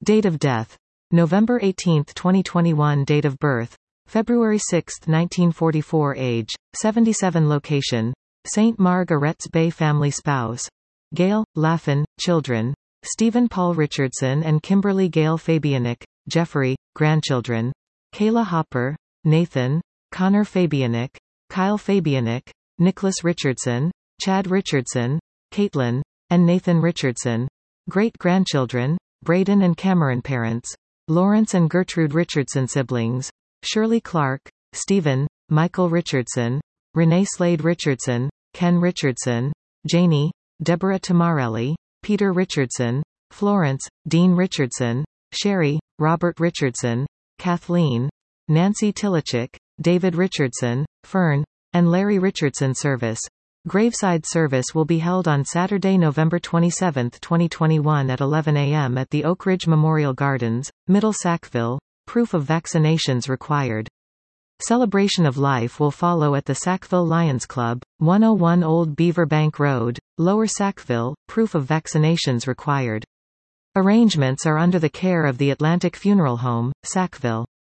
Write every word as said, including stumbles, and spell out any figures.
Date of death: November eighteenth twenty twenty-one. Date of birth: February sixth nineteen forty-four. Age: seventy-seven. Location: Saint Margaret's Bay. Family: spouse: Gail, Laffin. Children: Stephen Paul Richardson and Kimberly Gail Fabianic. Jeffrey. Grandchildren: Kayla Hopper, Nathan, Connor Fabianic, Kyle Fabianic, Nicholas Richardson, Chad Richardson, Caitlin, and Nathan Richardson. Great-grandchildren: Braden and Cameron. Parents: Lawrence and Gertrude Richardson. Siblings: Shirley Clark, Stephen, Michael Richardson, Renee Slade Richardson, Ken Richardson, Janie, Deborah Tamarelli, Peter Richardson, Florence, Dean Richardson, Sherry, Robert Richardson, Kathleen, Nancy Tilichik, David Richardson, Fern, and Larry Richardson. Service: Graveside service will be held on Saturday, November twenty-seventh twenty twenty-one at eleven a m at the Oak Ridge Memorial Gardens, Middle Sackville. Proof of vaccinations required. Celebration of life will follow at the Sackville Lions Club, one oh one Old Beaver Bank Road, Lower Sackville. Proof of vaccinations required. Arrangements are under the care of the Atlantic Funeral Home, Sackville.